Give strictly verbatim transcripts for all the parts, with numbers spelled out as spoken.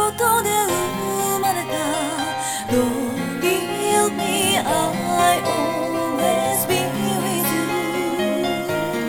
ことで生まれた Don't leave me, I always be with you。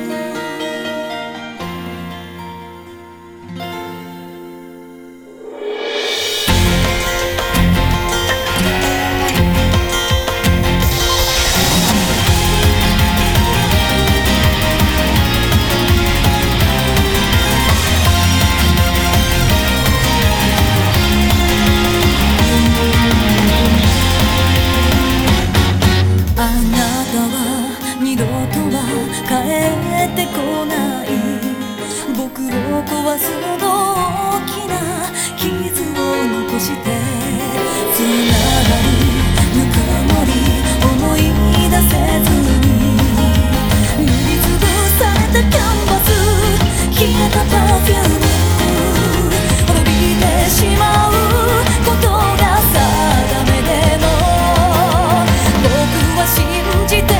二度とは帰ってこない僕を壊すほど大きな傷を残してつながるぬくもり思い出せずに塗りつぶされたキャンバス消えたパフューム滅びてしまうことが定めでも僕は信じて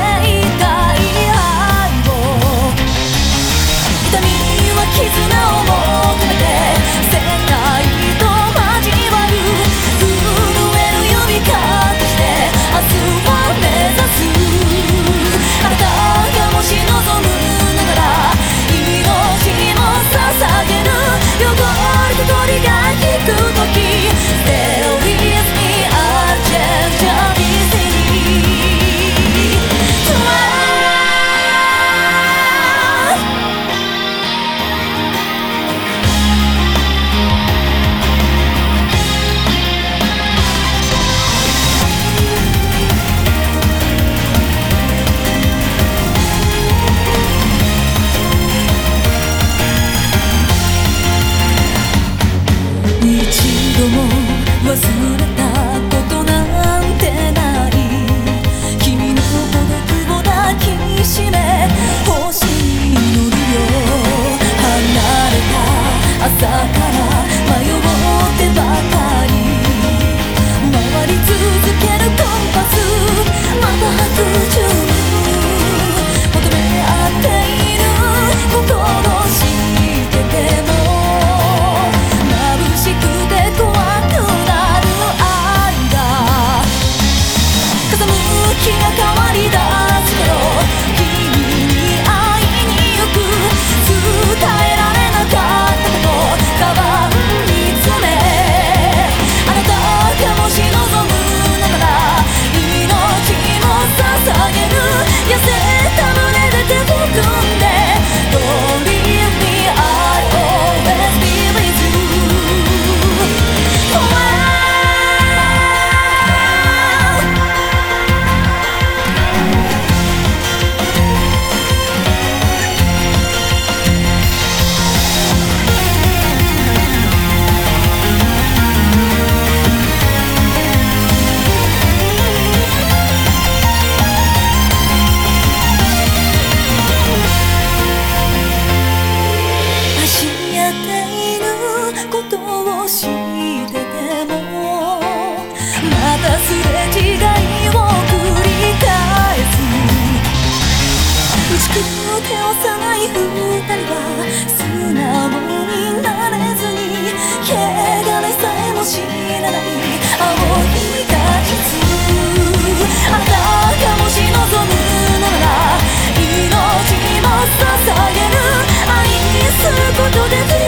絆を求めて世界と交わる震える呼び方して明日を目指すあなたがもし望むながら命も捧げる汚れた鳥が引く時 Stay with me, I'll change everything。 一度も忘れたことなんてない君の孤独を抱きしめ星に乗るよ離れた朝から迷ってばかり回り続けるコンパスまた白昼求め合っている心してても眩しくて怖くなる愛が風向きが変わり出す頃君に会いに行く伝えられなかったことカバンに詰めあなたがもし望むなら命も捧げる痩せた胸で手を組んで Don't leave me, I always be with you。足やっていることを知っててもまたすれ違いを繰り返す打ちくて幼い二人は素直になれずに汚れさえも知らない青い果実あなたがもし望むなら命も捧げる愛することで